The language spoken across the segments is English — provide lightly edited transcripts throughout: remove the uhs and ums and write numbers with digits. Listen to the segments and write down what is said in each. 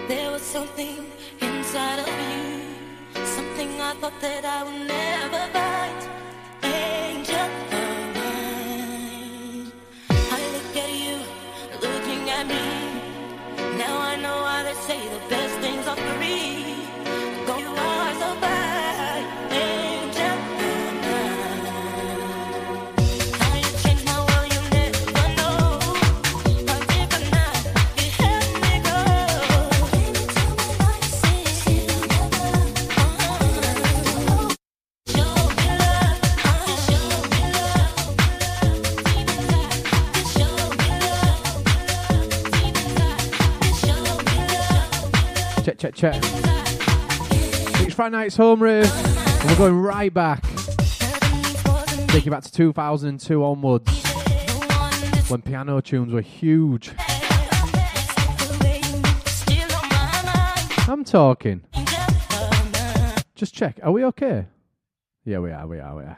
There was something inside of you, something I thought that I would never find. Angel of mine, I look at you, looking at me. Now I know why they say the best things are free. Go, you are so fine, angel of mine. How you changed my world, you never know. How different now, you help me go. Baby, tell me what you see. Show me love, show me love. Deep inside, show me love. Deep inside, show me love. Check. It's Friday night's home rave, and we're going right back. Take you back to 2002 onwards, when piano tunes were huge. I'm talking. Just check. Are we okay? Yeah, we are.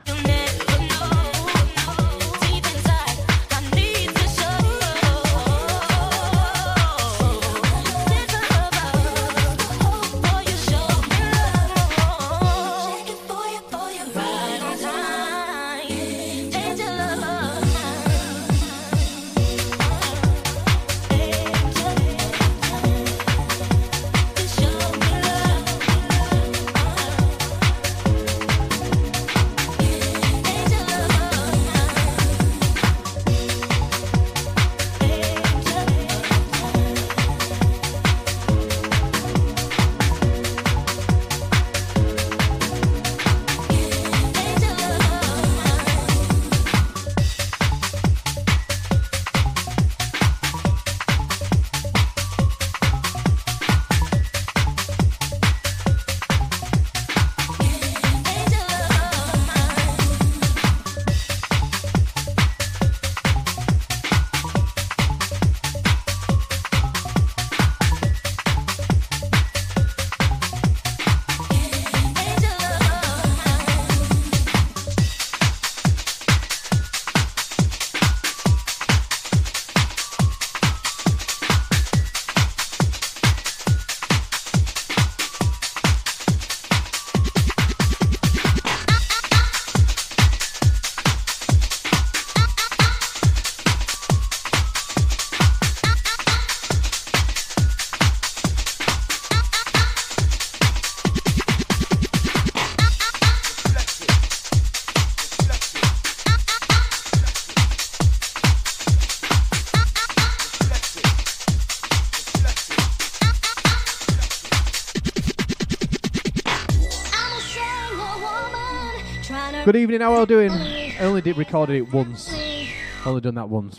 Good evening, how are you doing? I only recorded it once. Only done that once.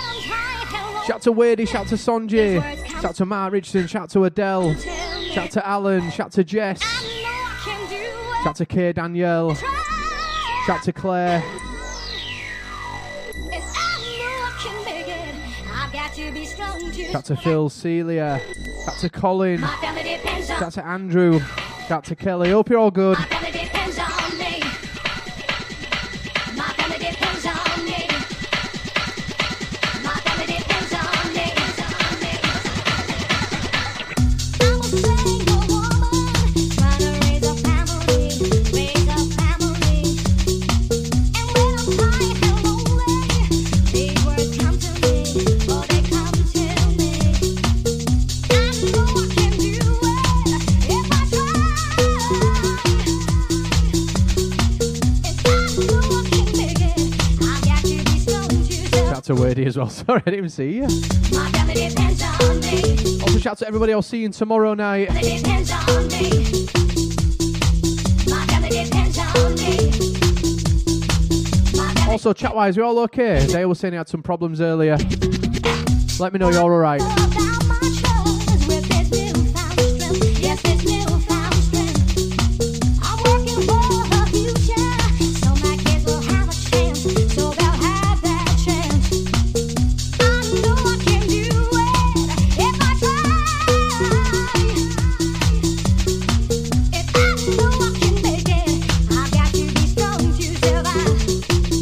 Shout to Wadey, shout to Sonjay, shout to Mark Richardson, shout to Adele, shout to Alan, shout to Jess, shout to Kay Danielle, shout to Claire. Shout to Phil, Celia, shout to Colin, shout to Andrew, shout to Kelly. Hope you're all good. To Wadey as well. Sorry, I didn't even see you. Also, shout to everybody I'll see you tomorrow night. Also, chat-wise, we all okay? Dale was saying he had some problems earlier. Let me know you're alright.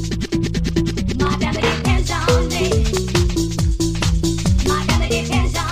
My family depends on me.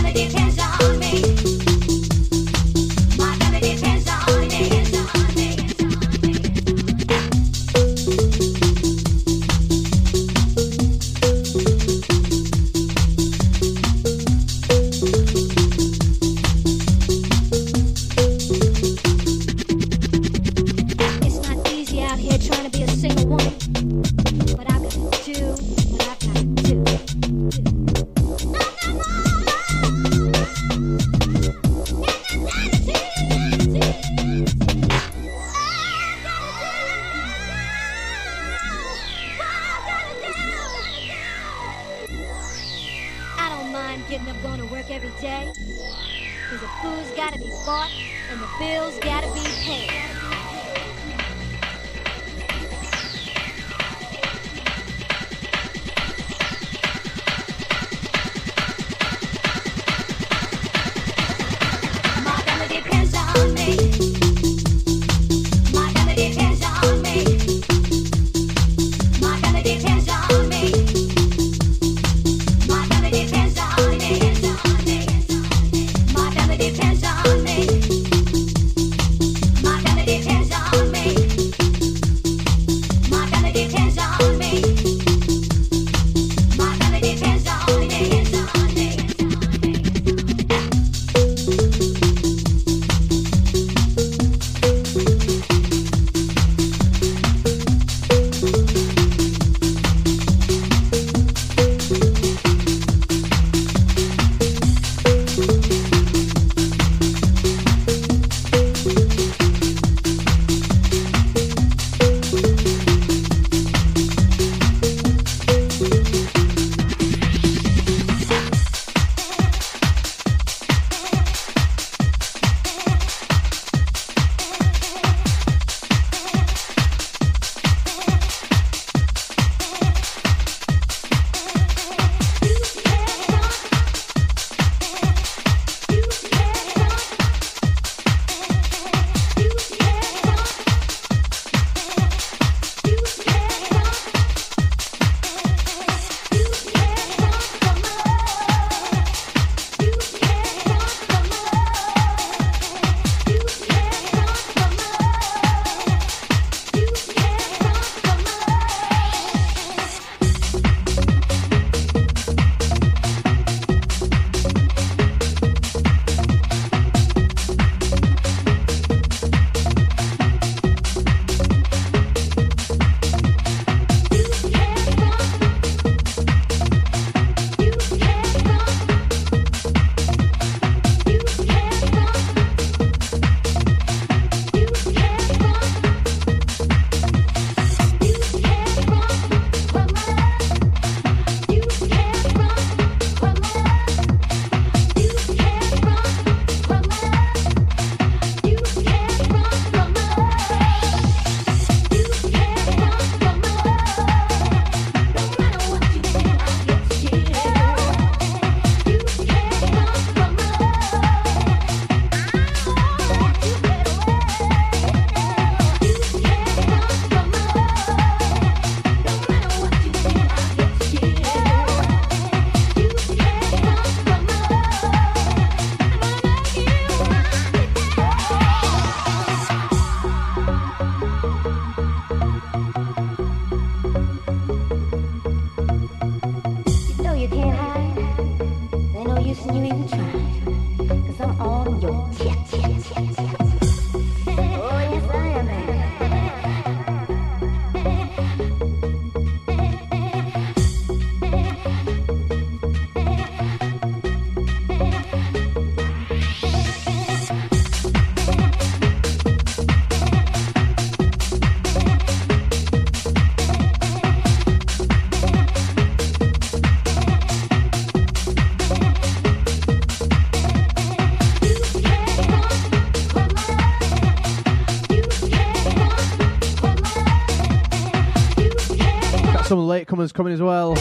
Some latecomers coming as well.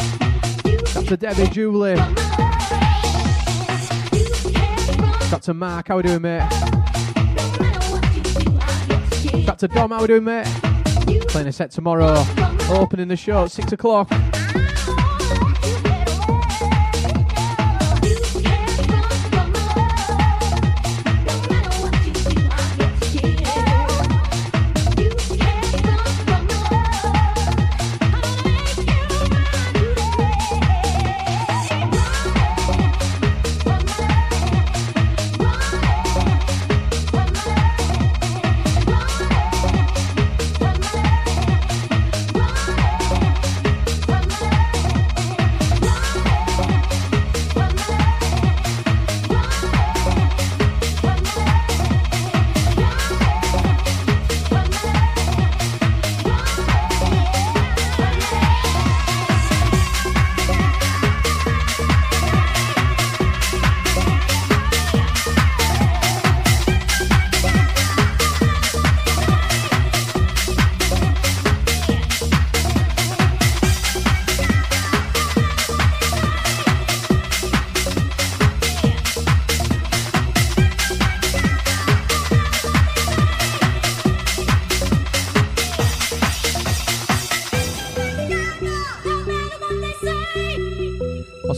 That's to Debbie, Julie. That's to Mark, how we doing, mate? That's to Dom, how we doing, mate? Playing a set tomorrow. Opening the show at 6 o'clock.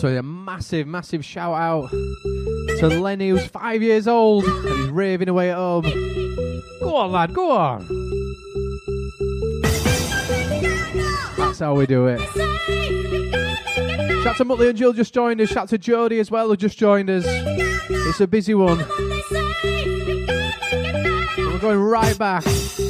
Also, a massive, massive shout out to Lenny, who's 5 years old and he's raving away at home. Go on, lad, go on. That's how we do it. Shout to Muttley and Jill just joined us. Shout to Jodie as well, who just joined us. It's a busy one. And we're going right back.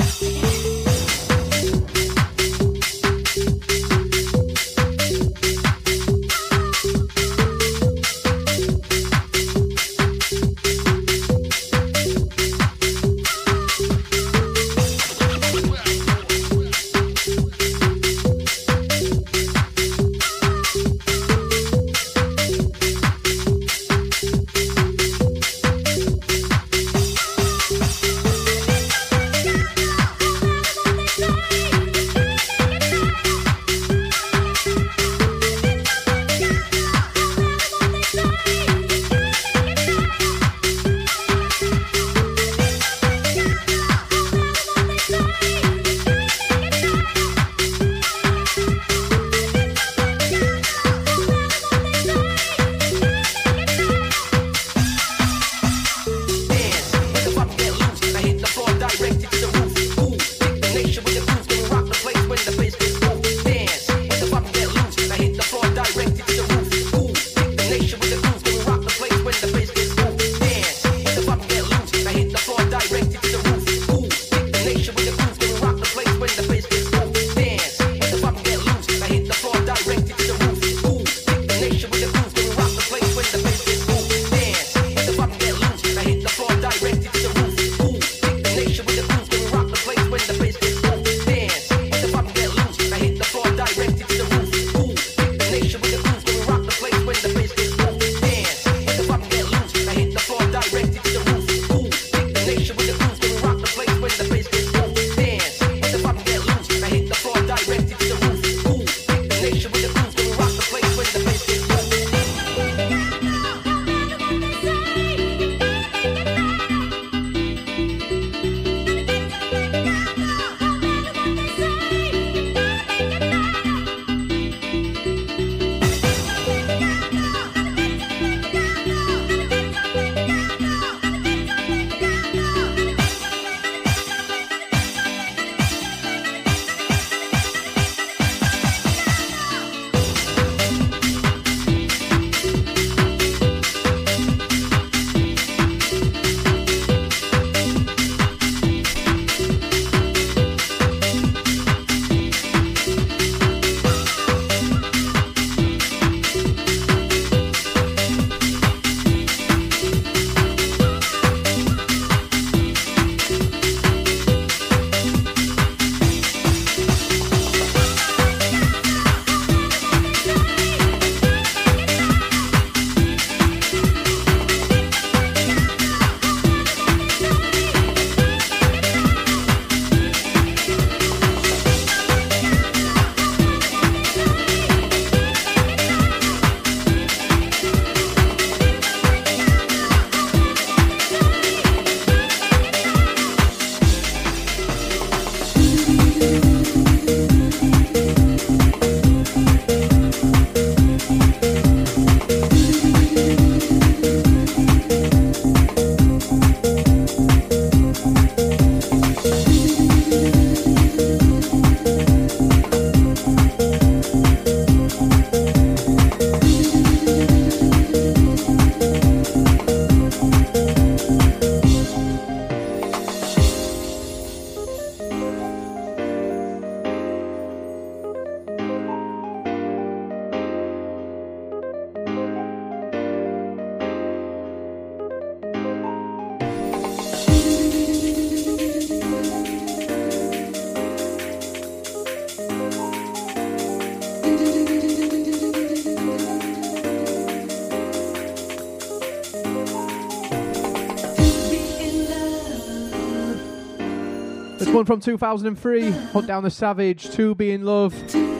One from 2003, Hunt Down the Savage, To Be In Love.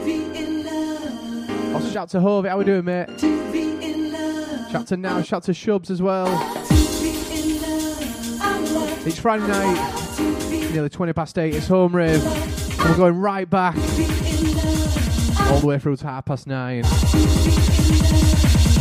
Also shout to Hove, how we doing, mate? Shout to Now, shout to Shubs as well. It's Friday night, nearly 20 past 8, it's Home Rave. And we're going right back, all the way through to 9:30.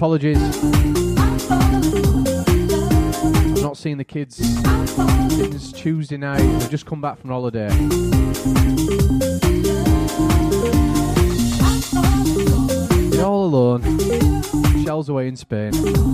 apologies. I've not seen the kids since Tuesday night. They've just come back from holiday. You're all alone. Shell's away in Spain.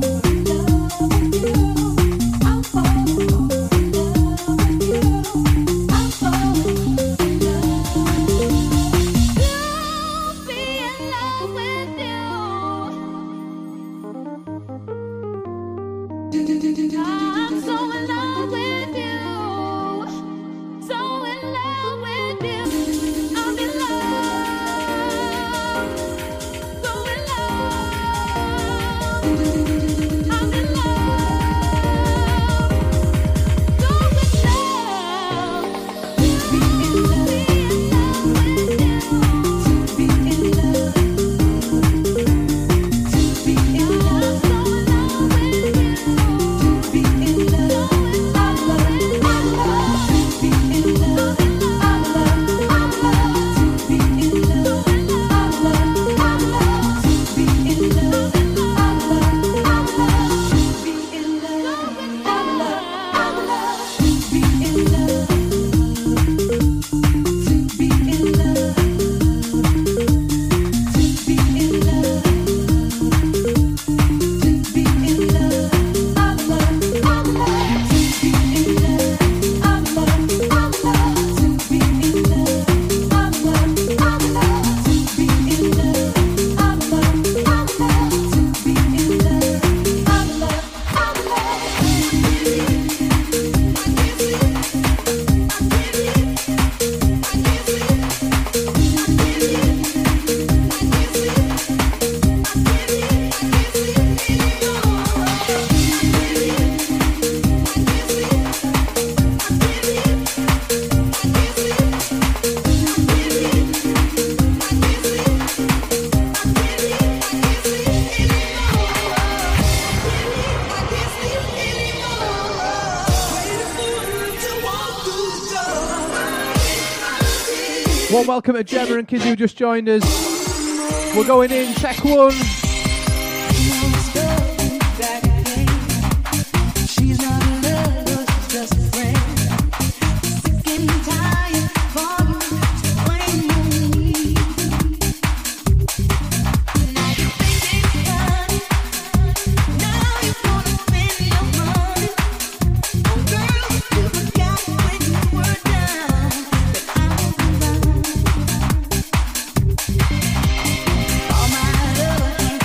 Warm welcome to Gemma and Kizzy who just joined us. We're going in, Tech 1. All my love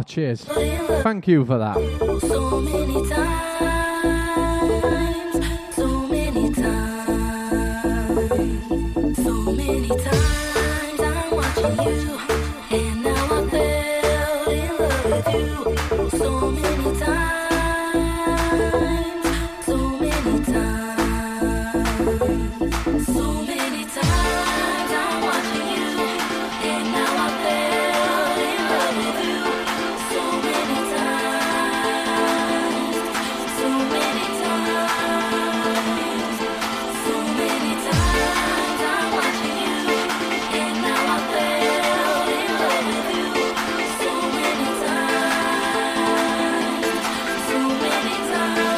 Oh, cheers. Thank you for that. So many times, so many times, so many times I'm watching you, and now I fell in love with you. So many times, so many times, so many times I'm watching you, and now I fell in love with you. So many times, so many times, so many times I'm watching you, and now I fell in love with you. So many times, so many times.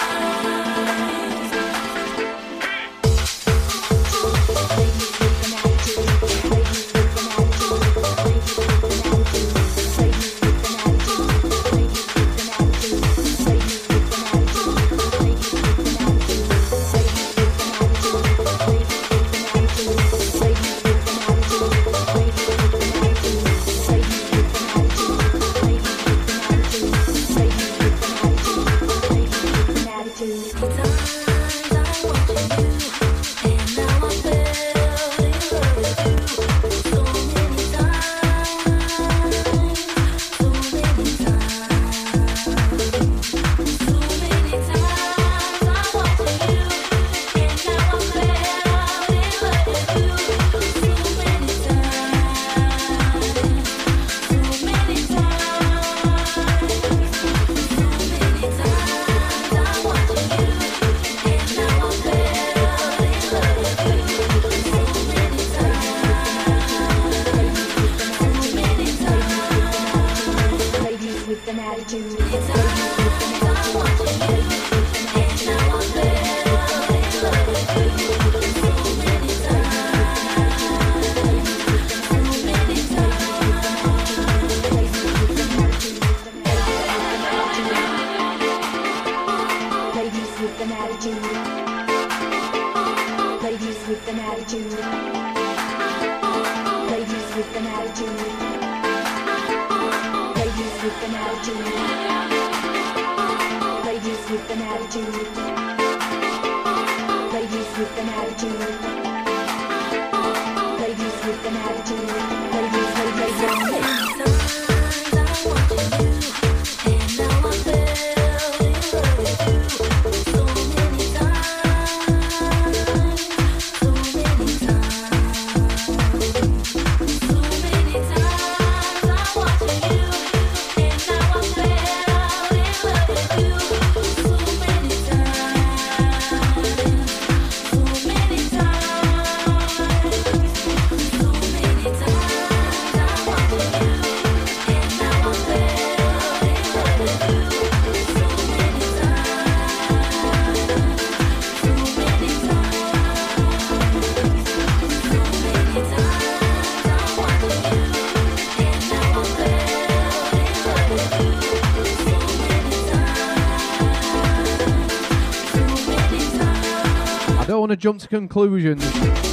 To jump to conclusions.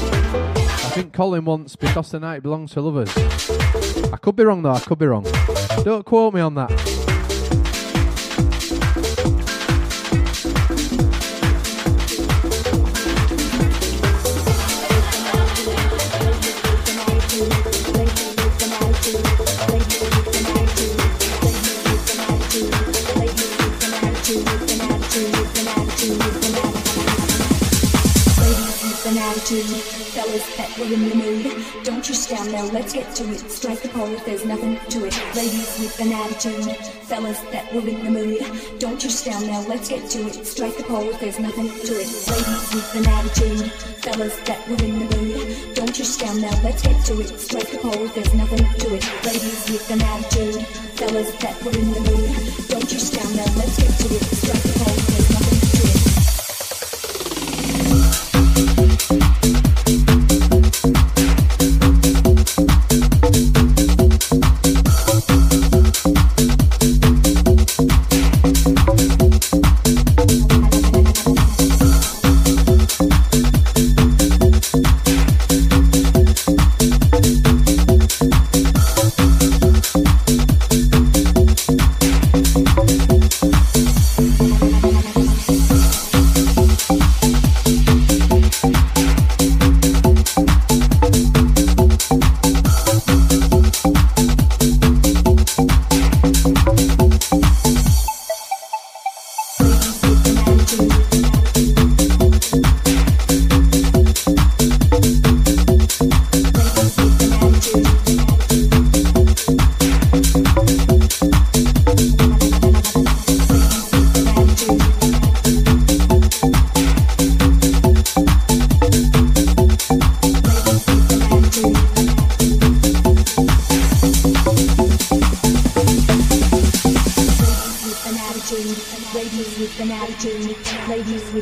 I think Colin wants Because the Night Belongs to Lovers. I could be wrong though, I could be wrong. Don't quote me on that. Fellas that were in the mood, don't you stand now, let's get to it. Strike the pole if there's nothing to it. Ladies with an attitude, fellas that were in the mood, don't you stand now, let's get to it. Strike the pole if there's nothing to it. Ladies with an attitude, fellas that were in the mood, don't you stand now, let's get to it. Strike the pole if there's nothing to it. Ladies with an attitude, fellas that were in the mood, don't you stand now, let's get to it. Strike the pole if there's nothing to it.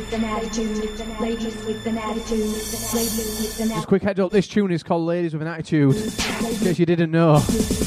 with an attitude. Ladies with an attitude. Ladies with an Just quick heads up, this tune is called Ladies with an Attitude, in case you didn't know.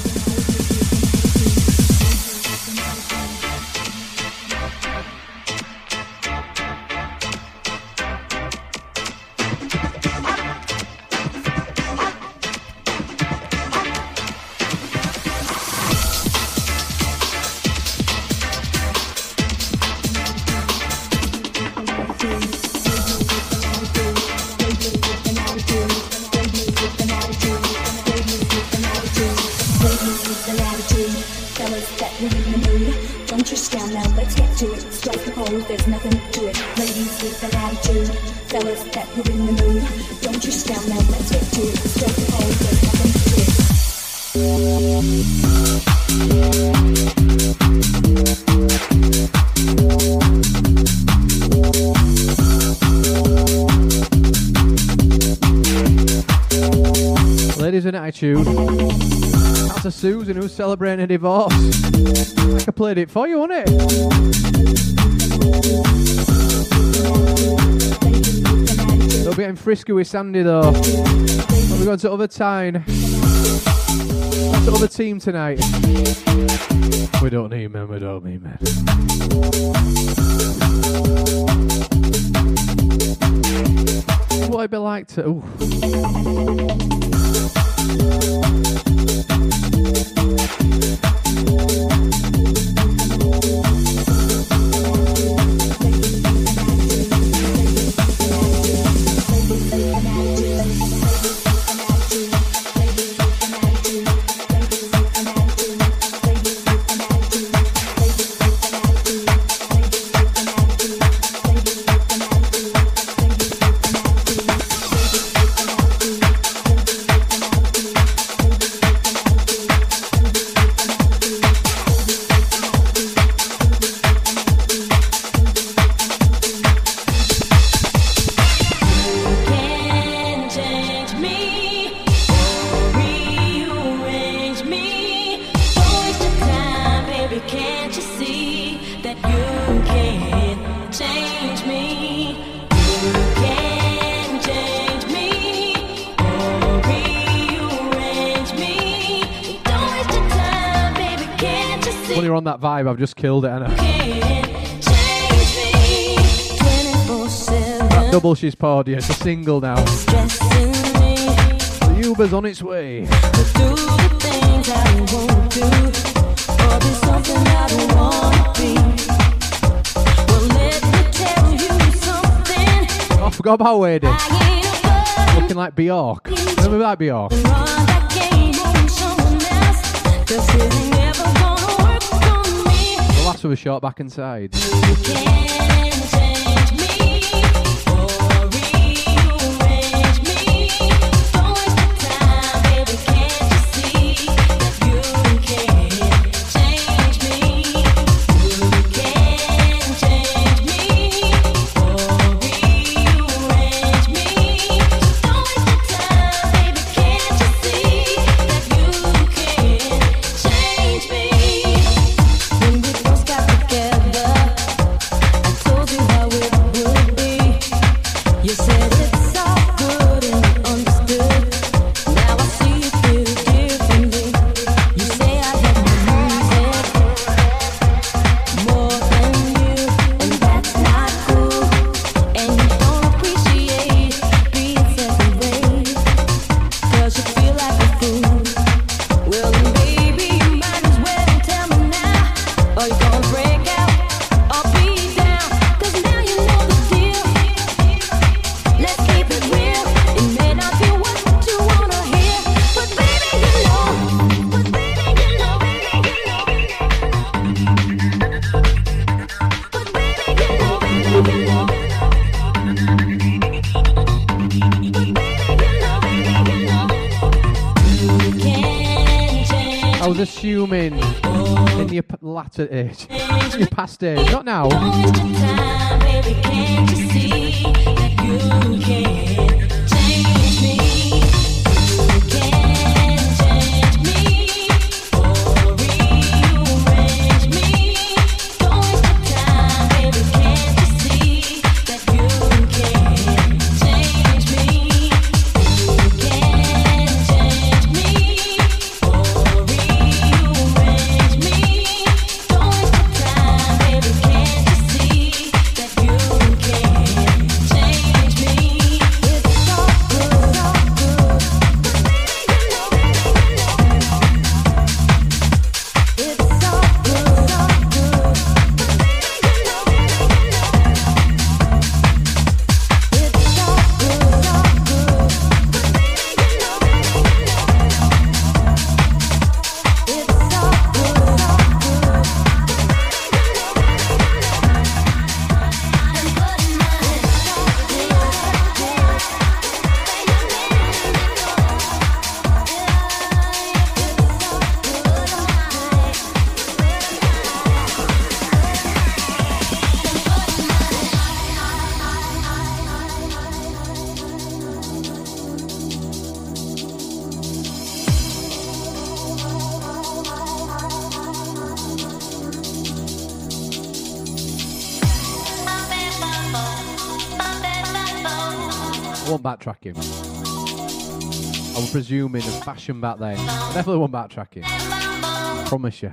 There's nothing to it. Ladies with an attitude, fellas that were in the mood. Don't you stand now, let's get to it. Strike the pose, there's nothing to it. Ladies with an attitude. That's a Susan who's celebrating a divorce. I could played it for you, wouldn't it? Don't be getting frisky with Sandy though. We're going to other time. That's the other team tonight. We don't need men, we don't need men. What would it be like to... Ooh. Vibe, I've just killed it, Anna. That double she's poured, yeah, it's a single now. The Uber's on its way. Oh, I forgot about Wadey. Looking like Bjork. Remember that Bjork? Last with a short back and sides. Assuming in your latter age, your past age, not now. won't backtrack him. I was presuming of fashion back then. I definitely won't backtrack him. Promise you.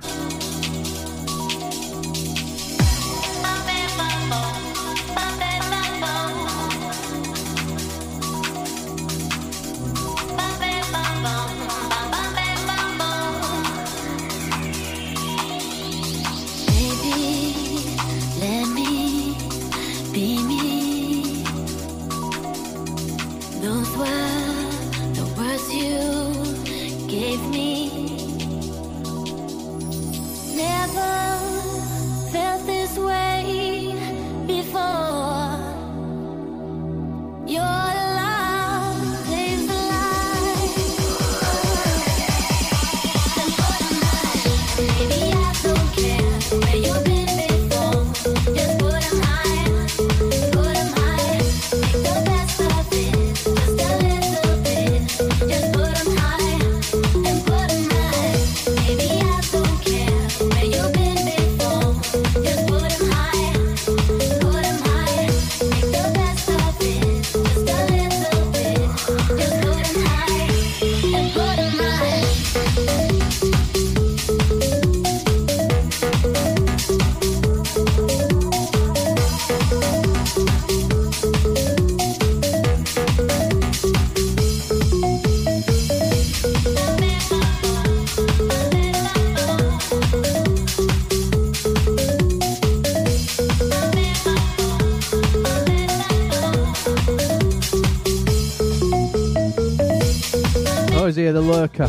Here, the lurker.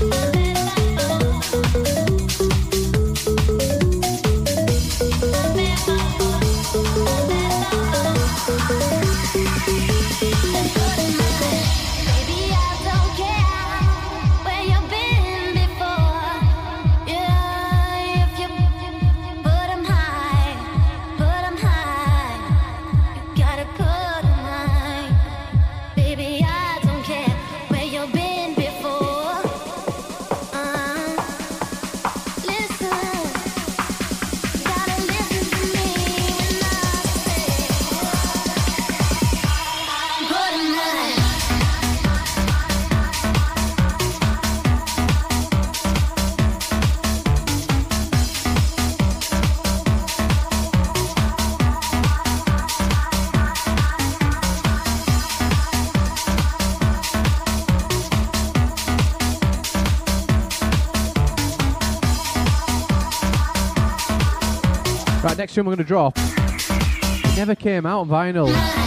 Right, next tune we're going to drop. It never came out on vinyl.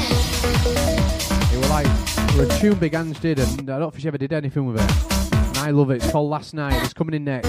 It was a tune Big Ange did, and I don't think she ever did anything with it. And I love it. It's called Last Night. It's coming in next.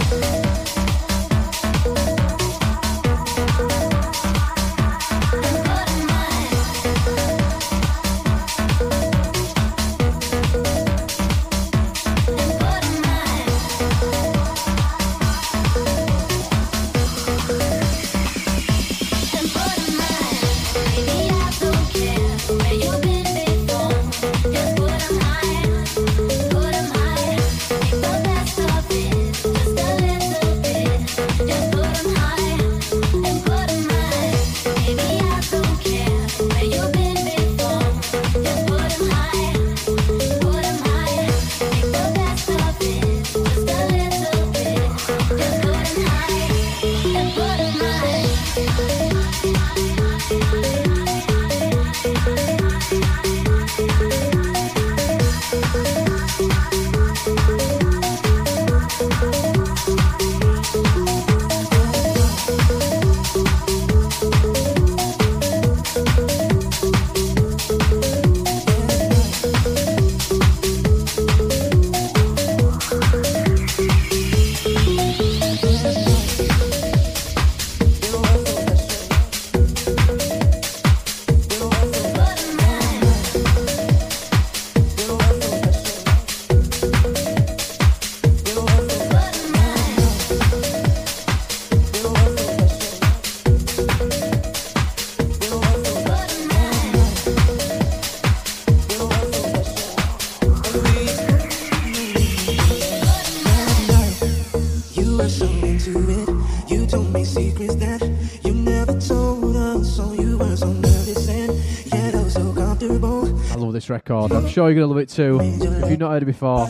this record. I'm sure you're going to love it too, if you've not heard it before.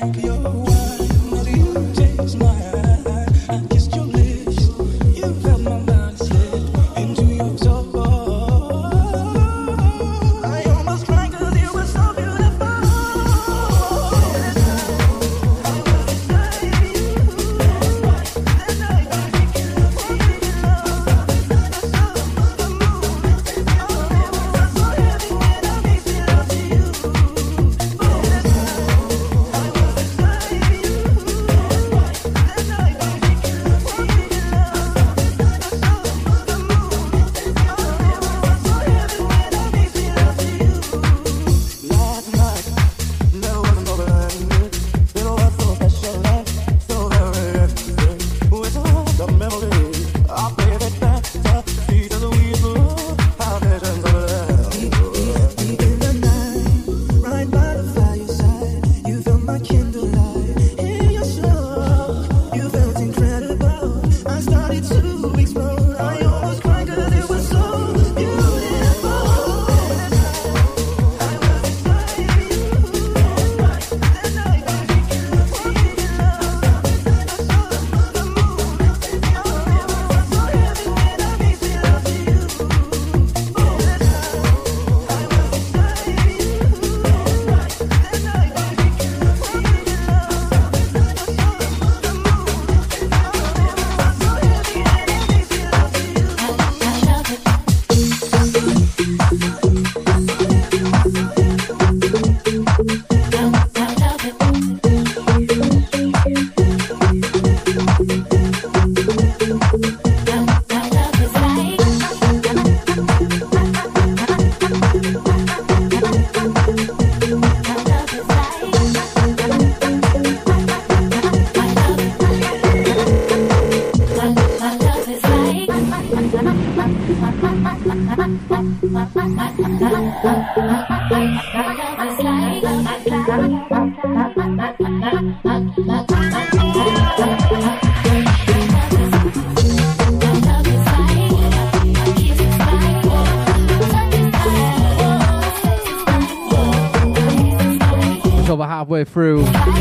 Through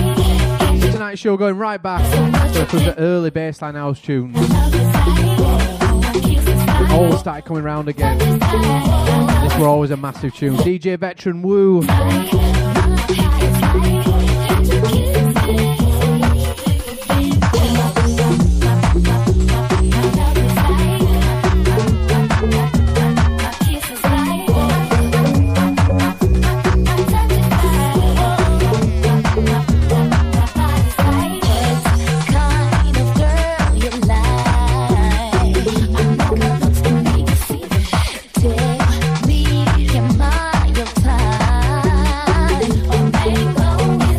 tonight's show, going right back to the early bassline house tunes. All started coming round again. This were always a massive tune. DJ Veteran Woo. Take me in my time, oh baby.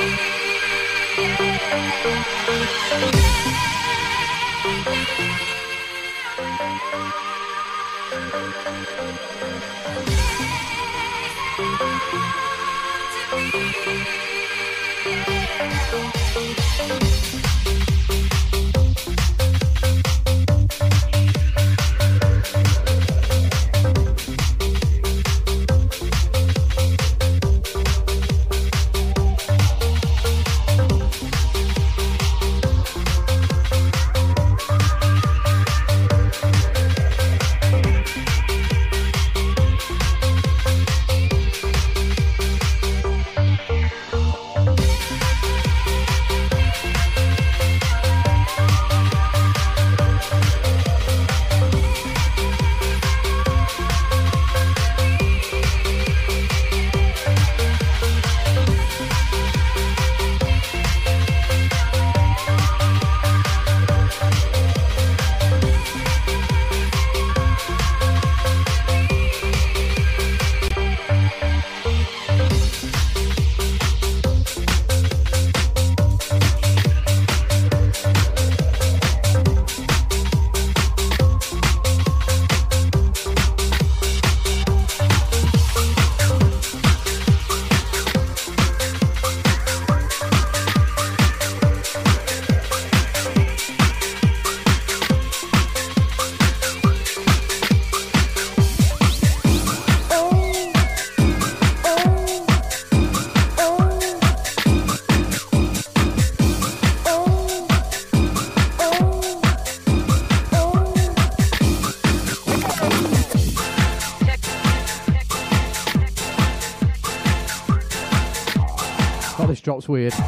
Drop's weird. Go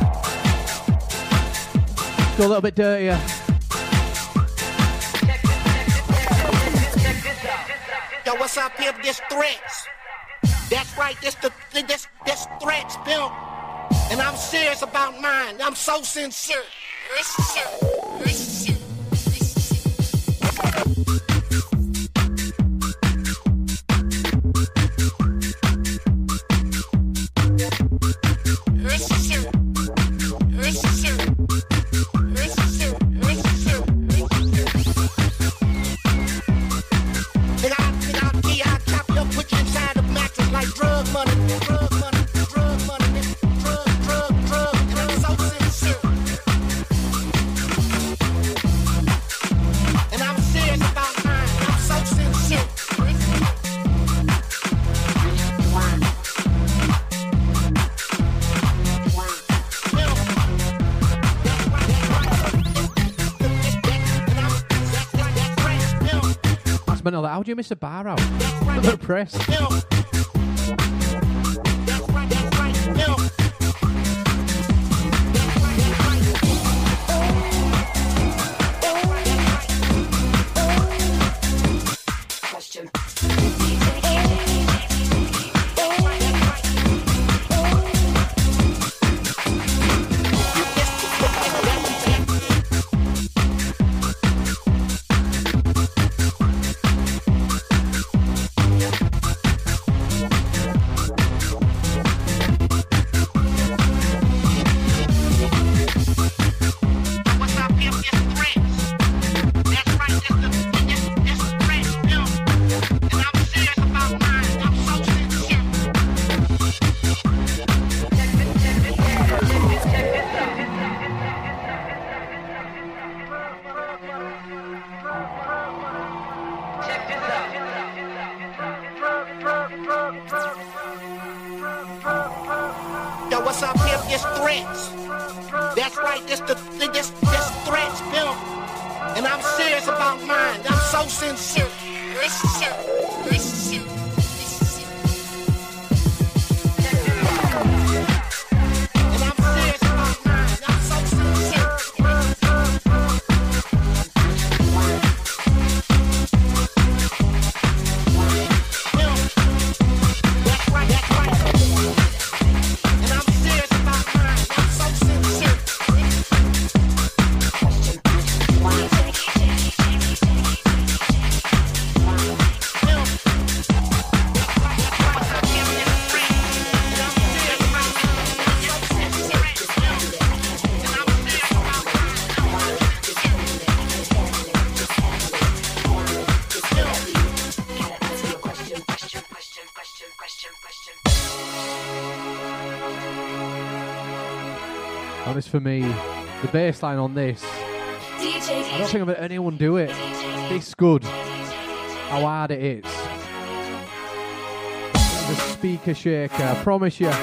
a little bit dirtier. Yo, what's up here? This Threats. That's right, this Threats, Bill. And I'm serious about mine. I'm so sincere. How do you miss a bar out? The press. And this for me, the bass line on this, I don't think I've heard anyone do it this good. How hard it is. The speaker shaker, I promise you.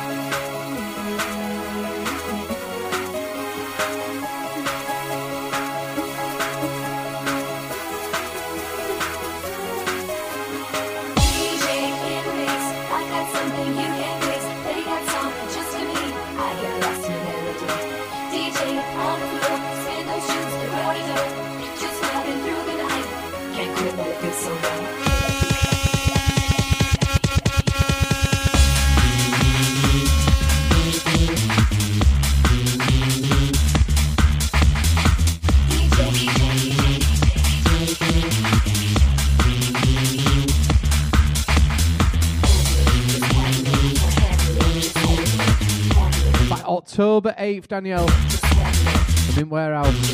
October 8th, Danielle. I'm in Warehouse.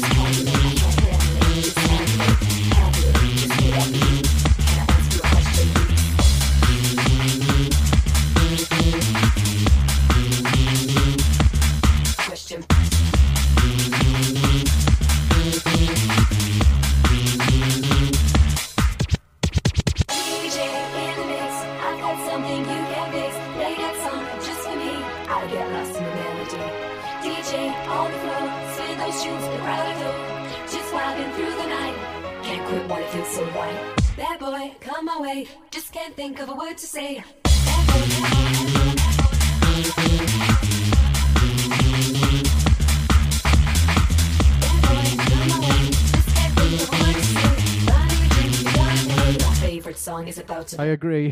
Think of a word to say. Favorite song is about to. I agree.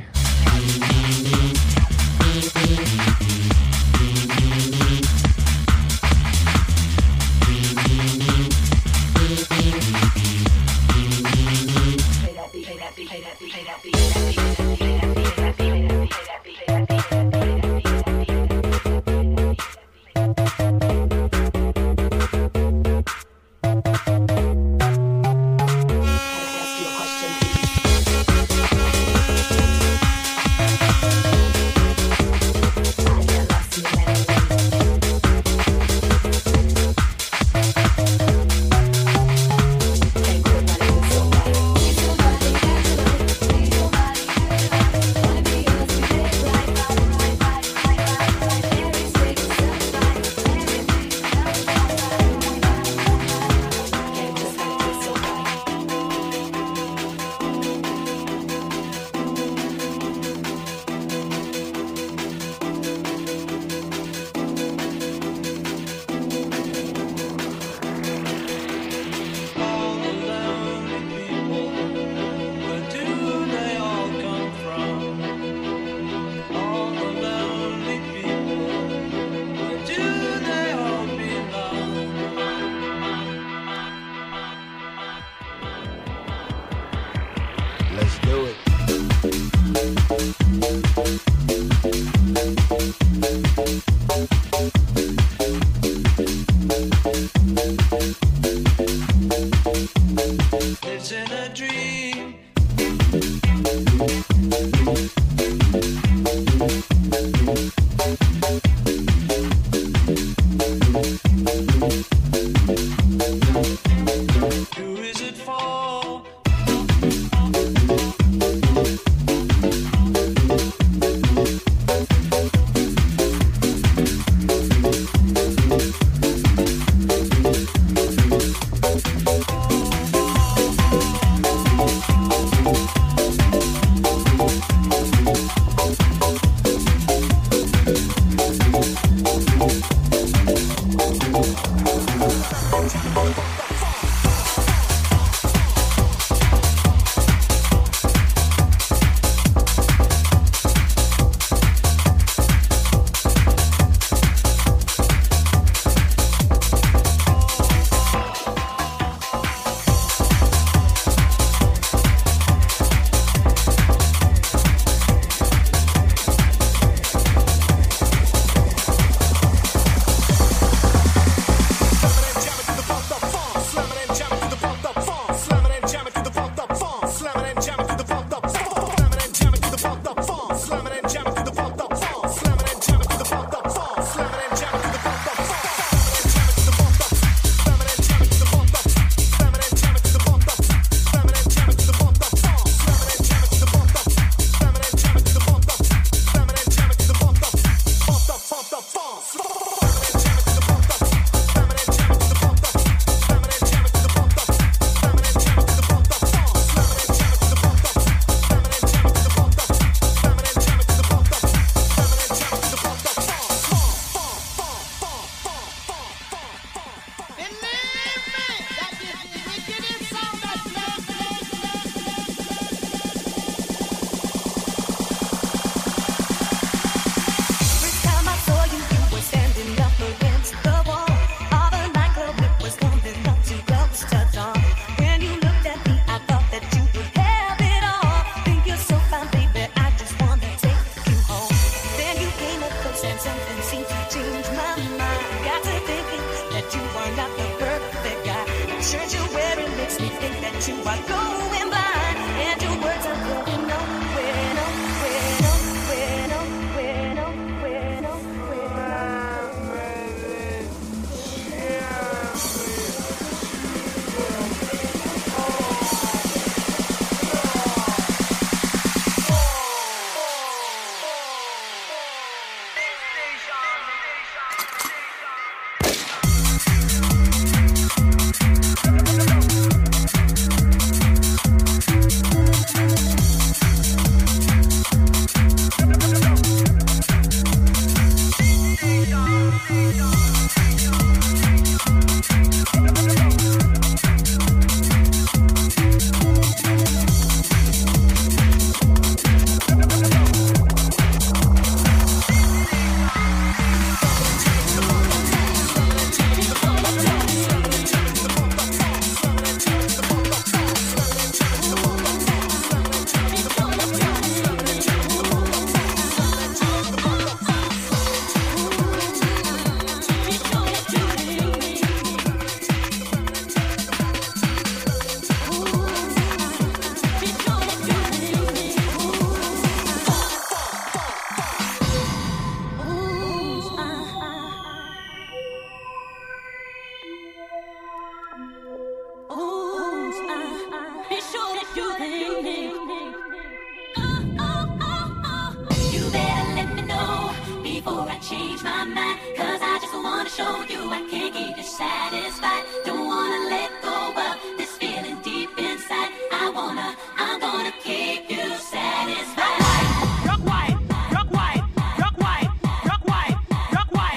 that you are not the perfect guy. The shirt you're wearing makes me think that you are going blind, and your words are going nowhere, nowhere, nowhere, nowhere, nowhere, nowhere. You better let me know before I change my mind, 'cause I just wanna show you I can't keep you satisfied. Don't wanna let go of this feeling deep inside. I'm gonna keep you satisfied. Rock white, rock white, rock white, rock white, rock white,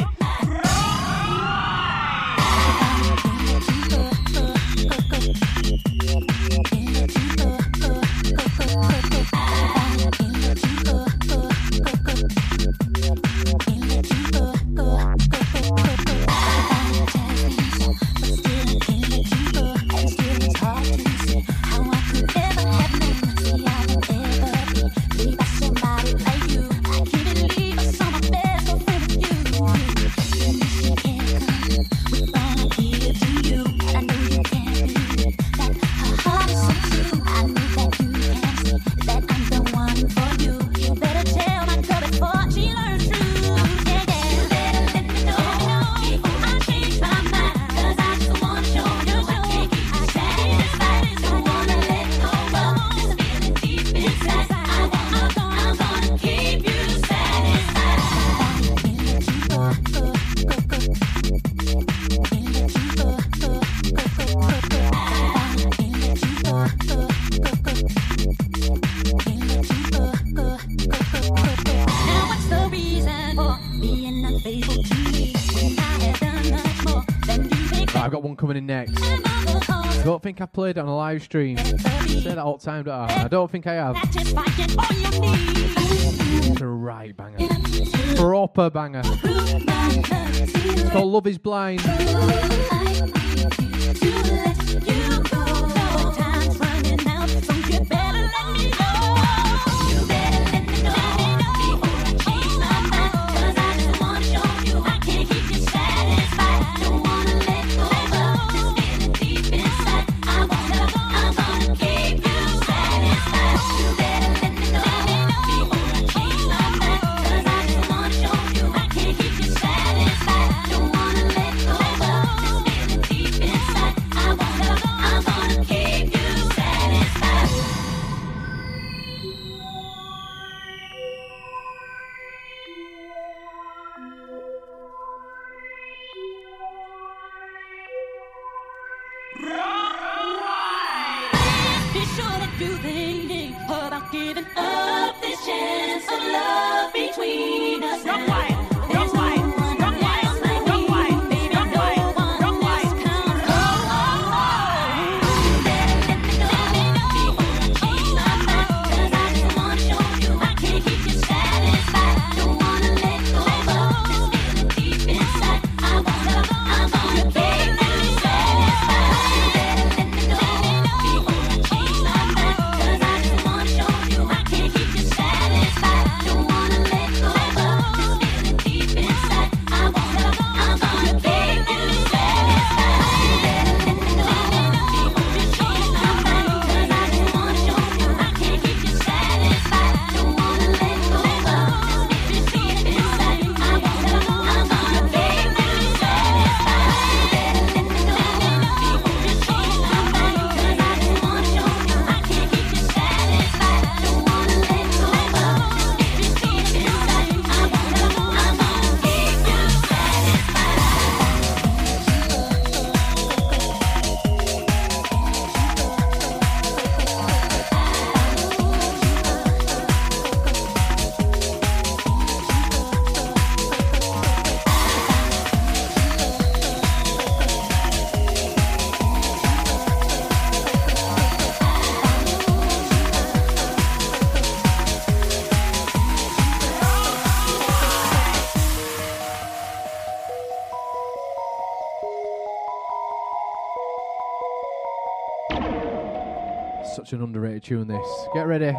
I've got one coming in next. I don't think I've played it on a live stream. I say that all the time, don't I? I don't think I have. It's a right banger. Proper banger. It's called Love Is Blind. I wanna Such an underrated tune, this. Get ready.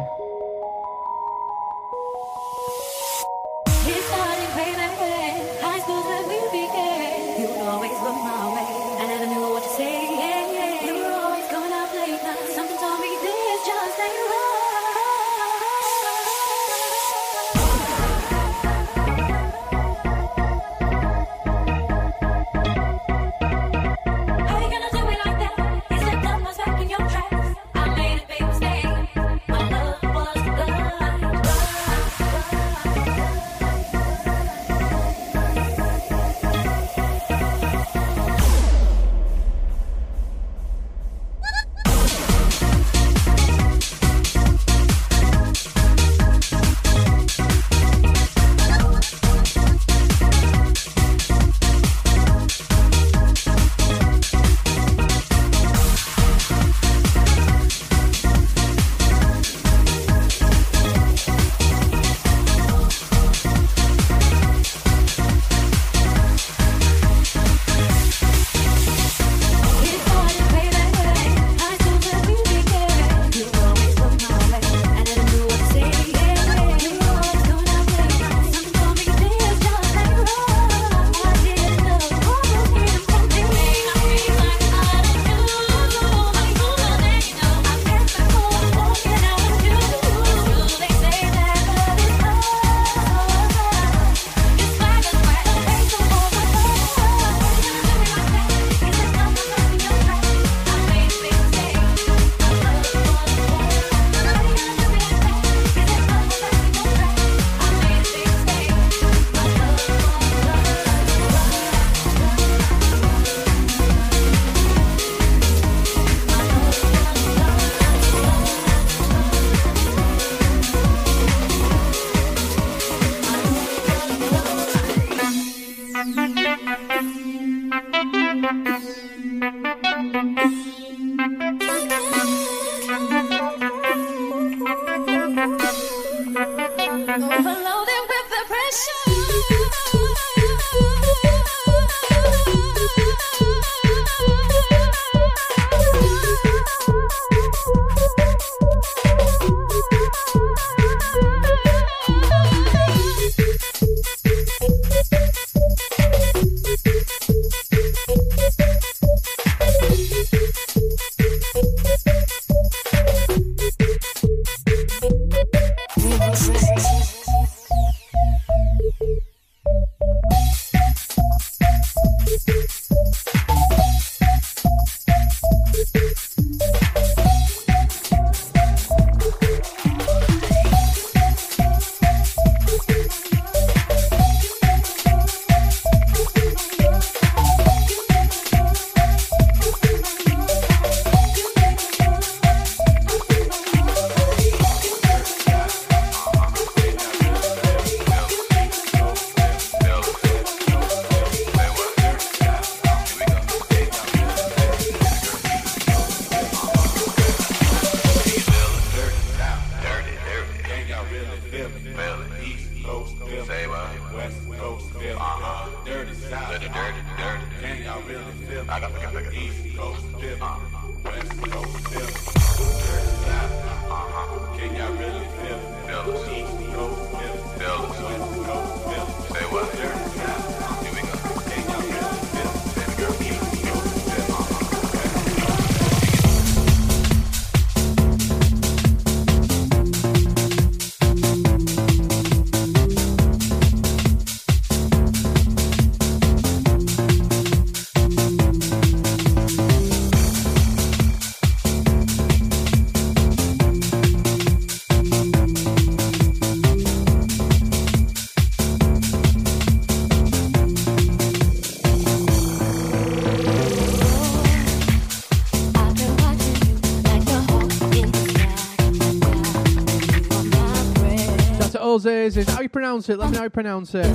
Is how you pronounce it? Let me know how you pronounce it.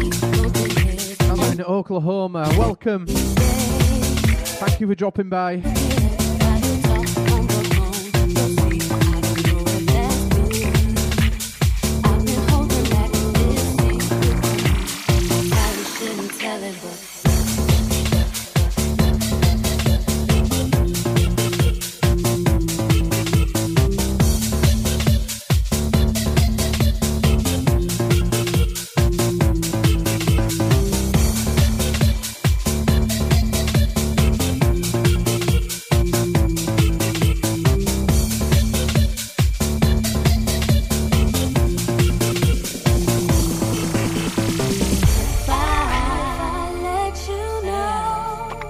I'm in Oklahoma. Welcome. Thank you for dropping by.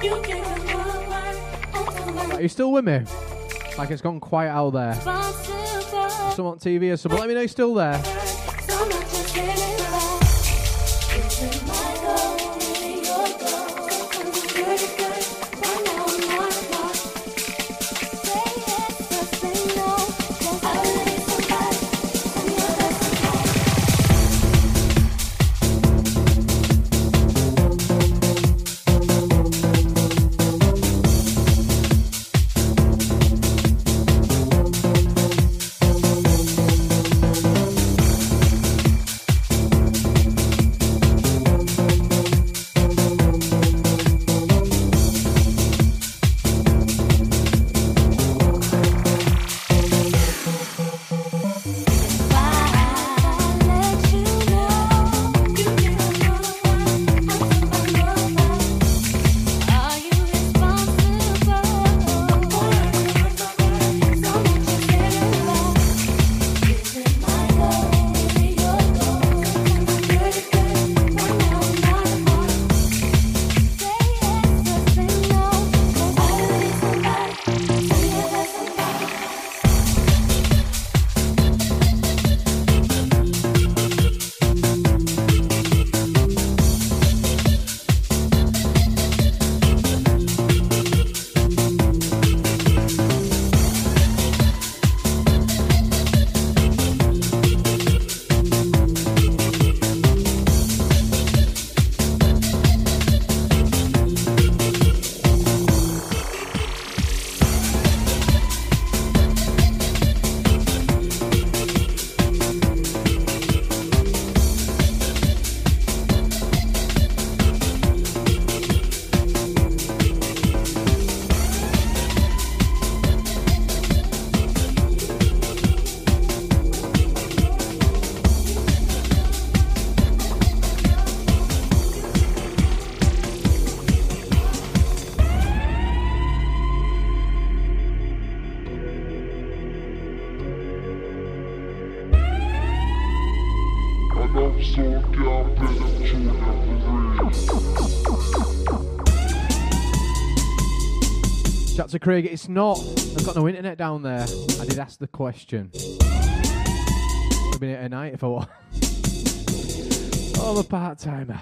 Are you still with me? Like it's gone quiet out there. Some on TV or something. Let me know you're still there. Shout to Craig, it's not. I've got no internet down there. I did ask the question. I've been here at night if I want. Oh, I'm a part-timer.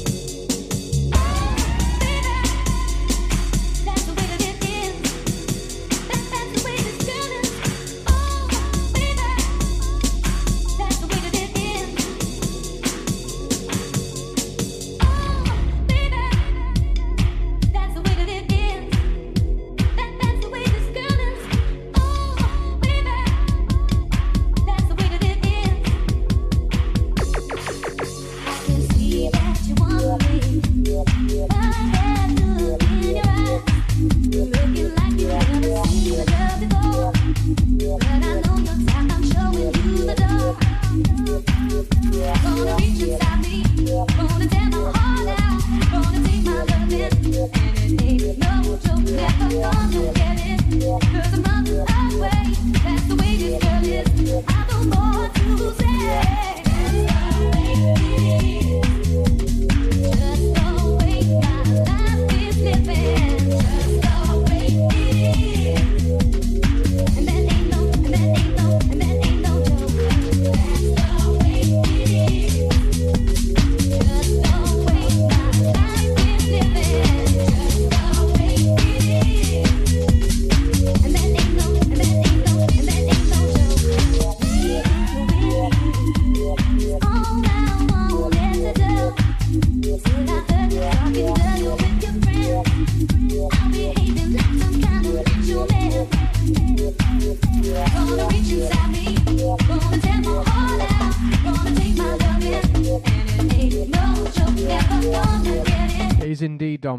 Indeed, Dom.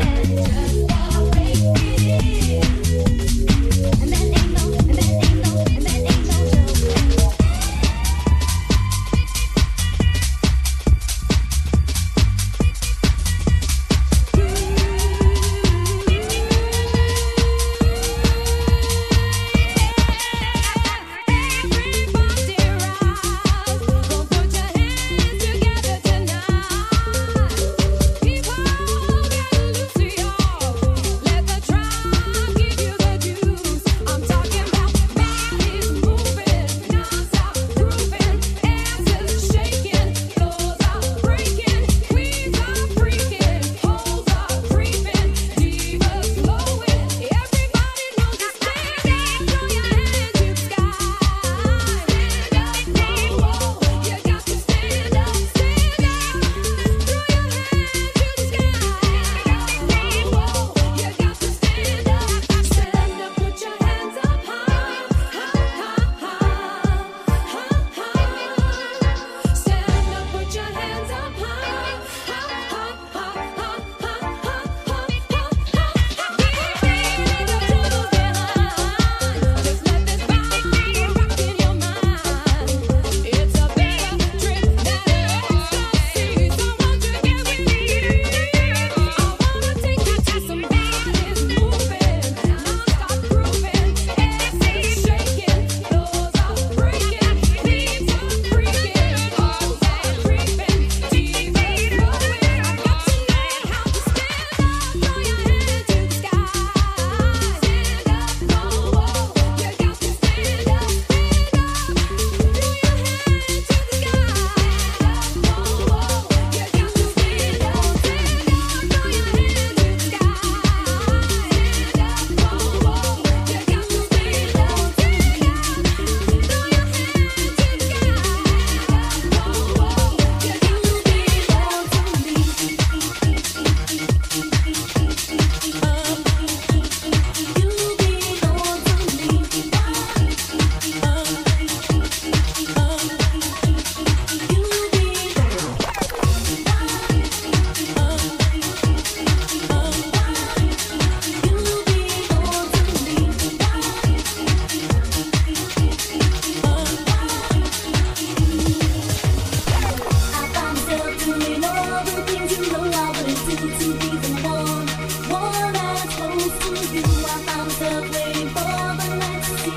And then ain't no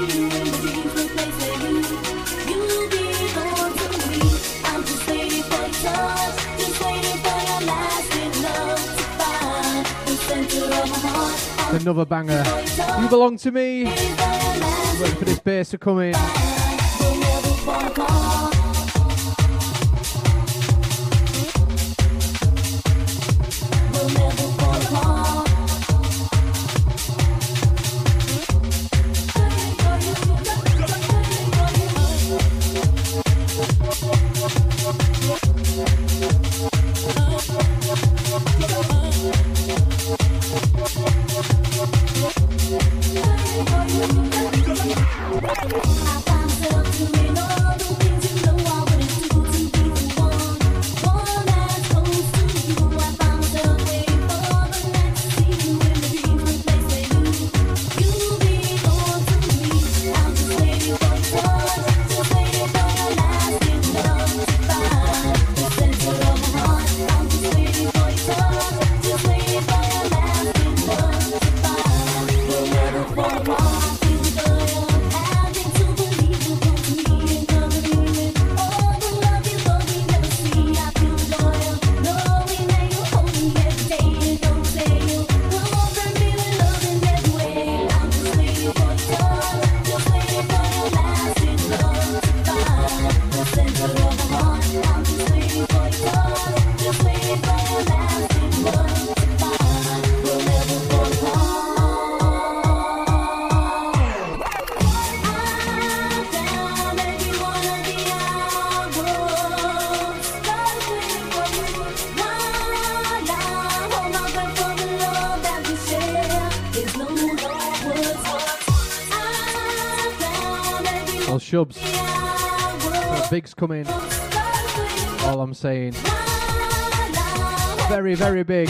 Another banger. You belong to me. Waiting for this bass to come in. Shubs. Big's coming. All I'm saying. Very, very big.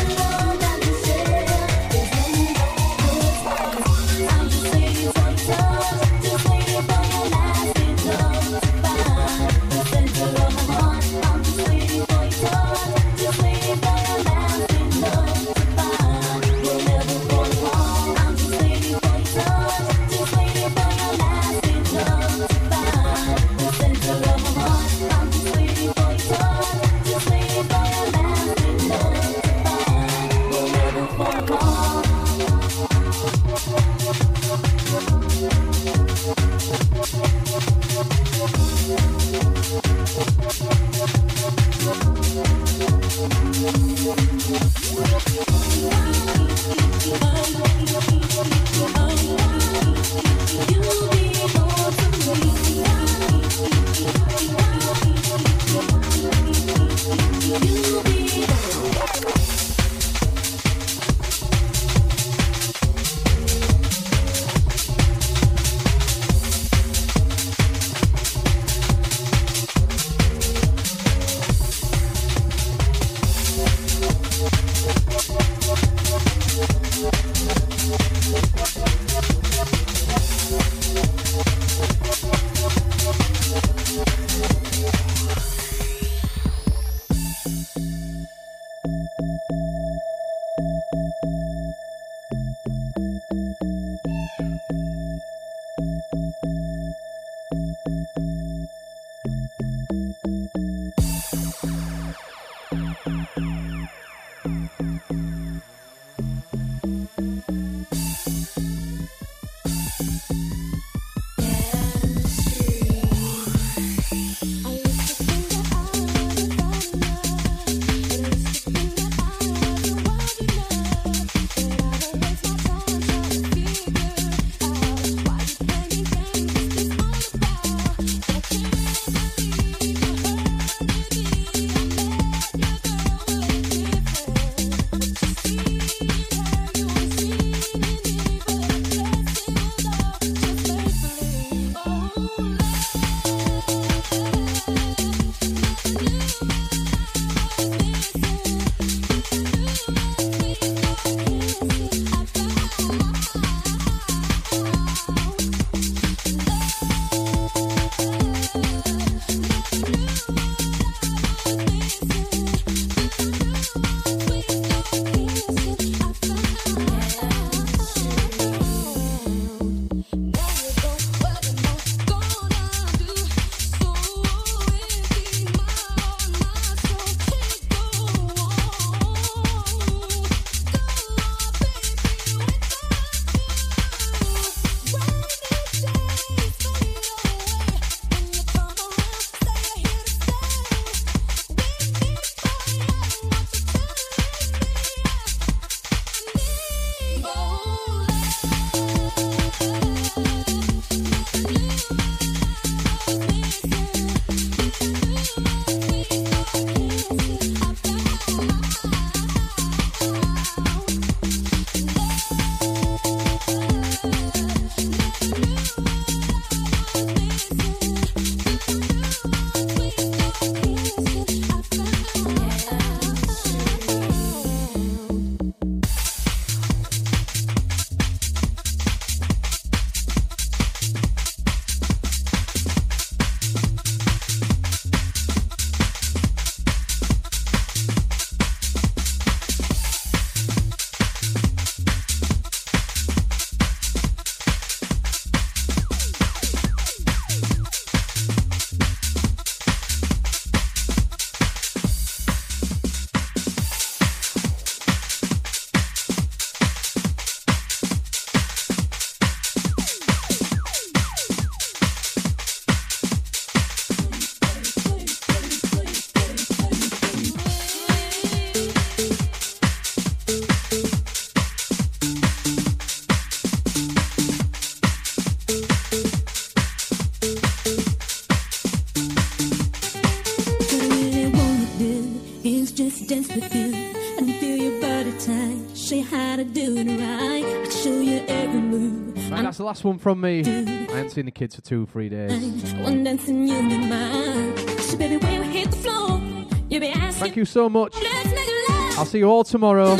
That's the last one from me. I haven't seen the kids for 2-3 days. Thank you so much. I'll see you all tomorrow.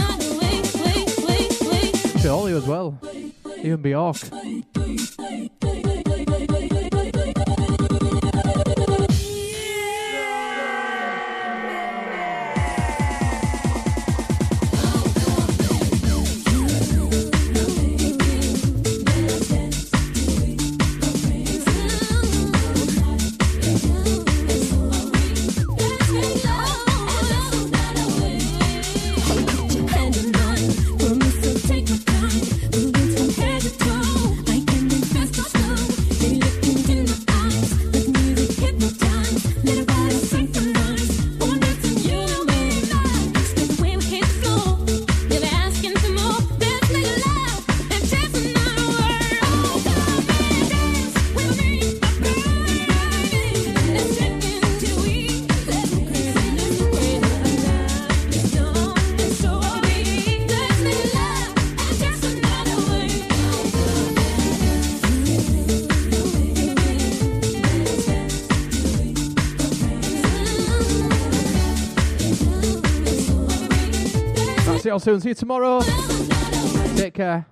To all you as well. Even Bjork. See you all soon. See you tomorrow. Take care.